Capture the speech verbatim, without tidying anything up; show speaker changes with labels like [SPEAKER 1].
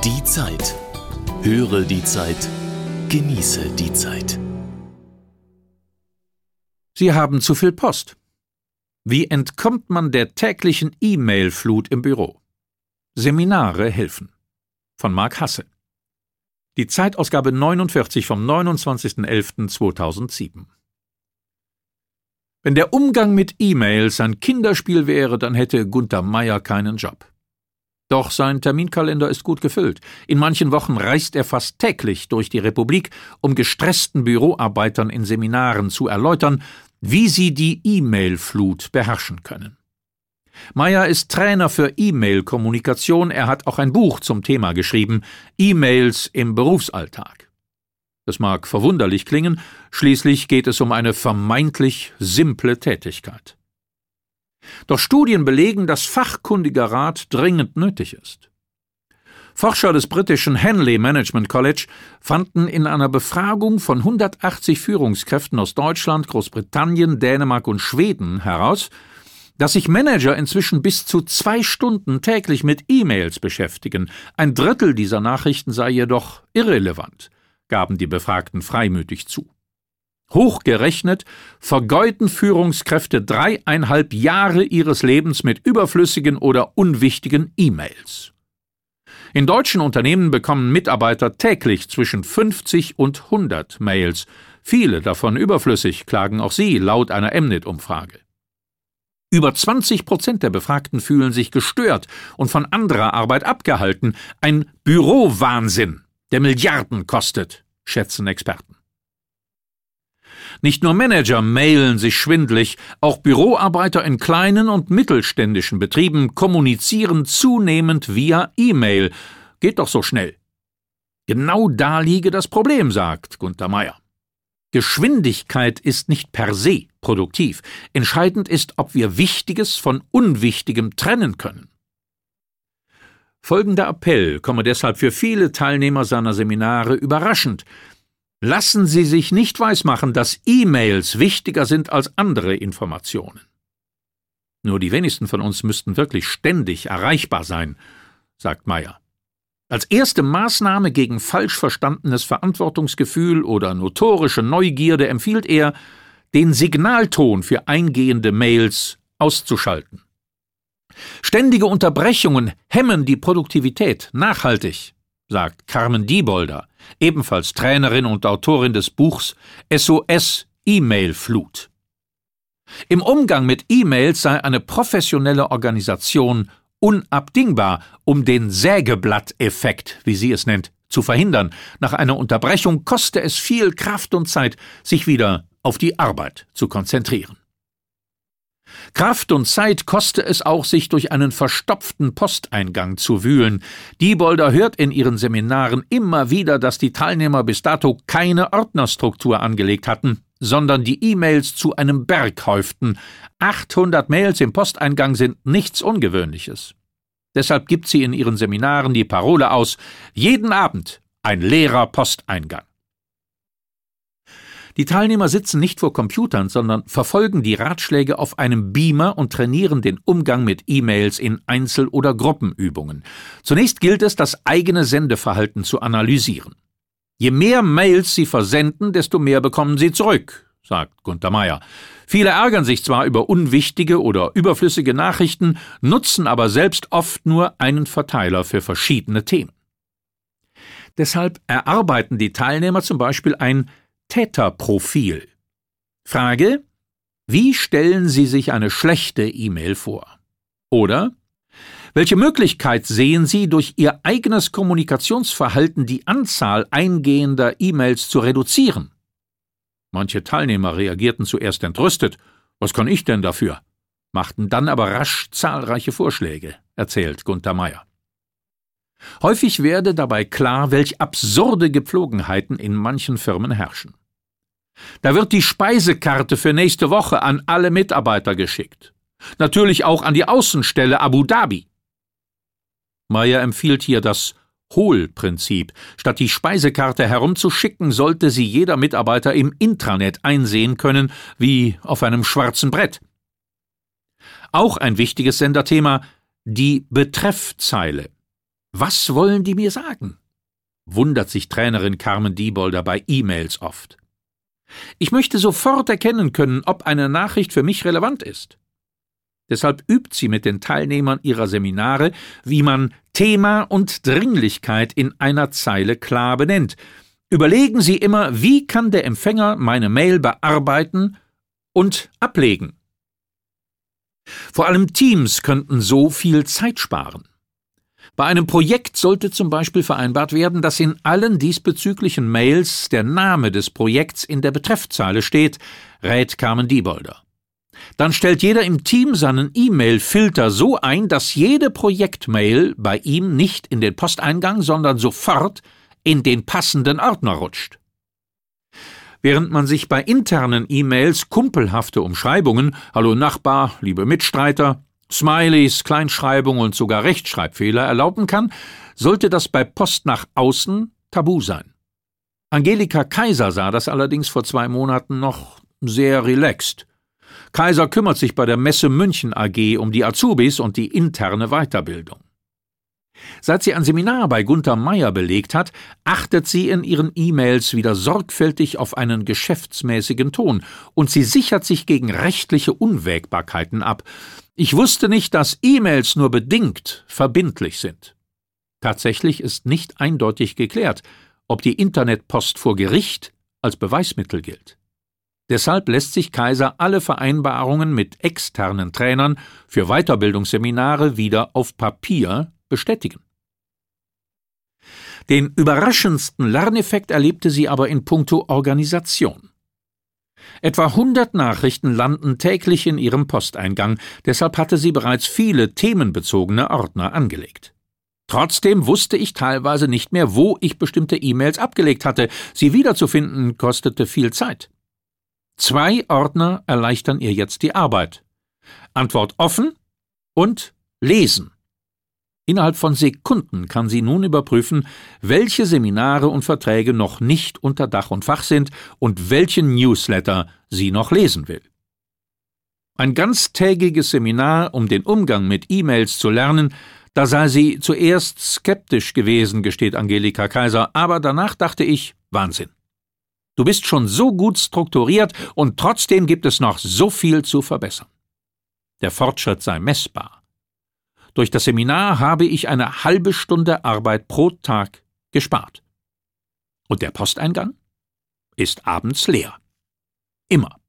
[SPEAKER 1] Die Zeit. Höre die Zeit. Genieße die Zeit.
[SPEAKER 2] Sie haben zu viel Post. Wie entkommt man der täglichen E-Mail-Flut im Büro? Seminare helfen. Von Marc Hasse. Die Zeitausgabe neunundvierzig vom neunundzwanzigsten elften zweitausendsieben. Wenn der Umgang mit E-Mails ein Kinderspiel wäre, dann hätte Gunther Meier keinen Job. Doch sein Terminkalender ist gut gefüllt. In manchen Wochen reist er fast täglich durch die Republik, um gestressten Büroarbeitern in Seminaren zu erläutern, wie sie die E-Mail-Flut beherrschen können. Meier ist Trainer für E-Mail-Kommunikation. Er hat auch ein Buch zum Thema geschrieben, E-Mails im Berufsalltag. Das mag verwunderlich klingen, schließlich geht es um eine vermeintlich simple Tätigkeit. Doch Studien belegen, dass fachkundiger Rat dringend nötig ist. Forscher des britischen Henley Management College fanden in einer Befragung von hundertachtzig Führungskräften aus Deutschland, Großbritannien, Dänemark und Schweden heraus, dass sich Manager inzwischen bis zu zwei Stunden täglich mit E-Mails beschäftigen. Ein Drittel dieser Nachrichten sei jedoch irrelevant, gaben die Befragten freimütig zu. Hochgerechnet vergeuden Führungskräfte dreieinhalb Jahre ihres Lebens mit überflüssigen oder unwichtigen E-Mails. In deutschen Unternehmen bekommen Mitarbeiter täglich zwischen fünfzig und hundert Mails. Viele davon überflüssig, klagen auch sie laut einer Mnet-Umfrage. Über zwanzig Prozent der Befragten fühlen sich gestört und von anderer Arbeit abgehalten. Ein Bürowahnsinn, der Milliarden kostet, schätzen Experten. Nicht nur Manager mailen sich schwindlig, auch Büroarbeiter in kleinen und mittelständischen Betrieben kommunizieren zunehmend via E-Mail. Geht doch so schnell. Genau da liege das Problem, sagt Gunther Meier. Geschwindigkeit ist nicht per se produktiv. Entscheidend ist, ob wir Wichtiges von Unwichtigem trennen können. Folgender Appell komme deshalb für viele Teilnehmer seiner Seminare überraschend. Lassen Sie sich nicht weismachen, dass E-Mails wichtiger sind als andere Informationen. Nur die wenigsten von uns müssten wirklich ständig erreichbar sein, sagt Meier. Als erste Maßnahme gegen falsch verstandenes Verantwortungsgefühl oder notorische Neugierde empfiehlt er, den Signalton für eingehende Mails auszuschalten. Ständige Unterbrechungen hemmen die Produktivität nachhaltig, sagt Carmen Diebolder, ebenfalls Trainerin und Autorin des Buchs S O S E-Mail-Flut. Im Umgang mit E-Mails sei eine professionelle Organisation unabdingbar, um den Sägeblatt-Effekt, wie sie es nennt, zu verhindern. Nach einer Unterbrechung koste es viel Kraft und Zeit, sich wieder auf die Arbeit zu konzentrieren. Kraft und Zeit koste es auch, sich durch einen verstopften Posteingang zu wühlen. Diebolder hört in ihren Seminaren immer wieder, dass die Teilnehmer bis dato keine Ordnerstruktur angelegt hatten, sondern die E-Mails zu einem Berg häuften. achthundert Mails im Posteingang sind nichts Ungewöhnliches. Deshalb gibt sie in ihren Seminaren die Parole aus: jeden Abend ein leerer Posteingang. Die Teilnehmer sitzen nicht vor Computern, sondern verfolgen die Ratschläge auf einem Beamer und trainieren den Umgang mit E-Mails in Einzel- oder Gruppenübungen. Zunächst gilt es, das eigene Sendeverhalten zu analysieren. Je mehr Mails sie versenden, desto mehr bekommen sie zurück, sagt Gunther Meier. Viele ärgern sich zwar über unwichtige oder überflüssige Nachrichten, nutzen aber selbst oft nur einen Verteiler für verschiedene Themen. Deshalb erarbeiten die Teilnehmer zum Beispiel ein Täterprofil. Frage: Wie stellen Sie sich eine schlechte E-Mail vor? Oder: Welche Möglichkeit sehen Sie, durch Ihr eigenes Kommunikationsverhalten die Anzahl eingehender E-Mails zu reduzieren? Manche Teilnehmer reagierten zuerst entrüstet. Was kann ich denn dafür? Machten dann aber rasch zahlreiche Vorschläge, erzählt Gunther Meier. Häufig werde dabei klar, welch absurde Gepflogenheiten in manchen Firmen herrschen. Da wird die Speisekarte für nächste Woche an alle Mitarbeiter geschickt. Natürlich auch an die Außenstelle Abu Dhabi. Meier empfiehlt hier das Hohlprinzip. Statt die Speisekarte herumzuschicken, sollte sie jeder Mitarbeiter im Intranet einsehen können, wie auf einem schwarzen Brett. Auch ein wichtiges Senderthema: die Betreffzeile. Was wollen die mir sagen? Wundert sich Trainerin Carmen Diebolder bei E-Mails oft. Ich möchte sofort erkennen können, ob eine Nachricht für mich relevant ist. Deshalb übt sie mit den Teilnehmern ihrer Seminare, wie man Thema und Dringlichkeit in einer Zeile klar benennt. Überlegen Sie immer, wie kann der Empfänger meine Mail bearbeiten und ablegen. Vor allem Teams könnten so viel Zeit sparen. Bei einem Projekt sollte zum Beispiel vereinbart werden, dass in allen diesbezüglichen Mails der Name des Projekts in der Betreffzeile steht, rät Carmen Diebolder. Dann stellt jeder im Team seinen E-Mail-Filter so ein, dass jede Projektmail bei ihm nicht in den Posteingang, sondern sofort in den passenden Ordner rutscht. Während man sich bei internen E-Mails kumpelhafte Umschreibungen, Hallo Nachbar, liebe Mitstreiter, Smileys, Kleinschreibung und sogar Rechtschreibfehler erlauben kann, sollte das bei Post nach außen tabu sein. Angelika Kaiser sah das allerdings vor zwei Monaten noch sehr relaxed. Kaiser kümmert sich bei der Messe München A G um die Azubis und die interne Weiterbildung. Seit sie ein Seminar bei Gunther Meyer belegt hat, achtet sie in ihren E-Mails wieder sorgfältig auf einen geschäftsmäßigen Ton und sie sichert sich gegen rechtliche Unwägbarkeiten ab. Ich wusste nicht, dass E-Mails nur bedingt verbindlich sind. Tatsächlich ist nicht eindeutig geklärt, ob die Internetpost vor Gericht als Beweismittel gilt. Deshalb lässt sich Kaiser alle Vereinbarungen mit externen Trainern für Weiterbildungsseminare wieder auf Papier bestätigen. Den überraschendsten Lerneffekt erlebte sie aber in puncto Organisation. Etwa hundert Nachrichten landen täglich in ihrem Posteingang, deshalb hatte sie bereits viele themenbezogene Ordner angelegt. Trotzdem wusste ich teilweise nicht mehr, wo ich bestimmte E-Mails abgelegt hatte. Sie wiederzufinden kostete viel Zeit. Zwei Ordner erleichtern ihr jetzt die Arbeit. Antwort offen und Lesen. Innerhalb von Sekunden kann sie nun überprüfen, welche Seminare und Verträge noch nicht unter Dach und Fach sind und welchen Newsletter sie noch lesen will. Ein ganztägiges Seminar, um den Umgang mit E-Mails zu lernen, da sei sie zuerst skeptisch gewesen, gesteht Angelika Kaiser, aber danach dachte ich, Wahnsinn. Du bist schon so gut strukturiert und trotzdem gibt es noch so viel zu verbessern. Der Fortschritt sei messbar. Durch das Seminar habe ich eine halbe Stunde Arbeit pro Tag gespart. Und der Posteingang ist abends leer. Immer.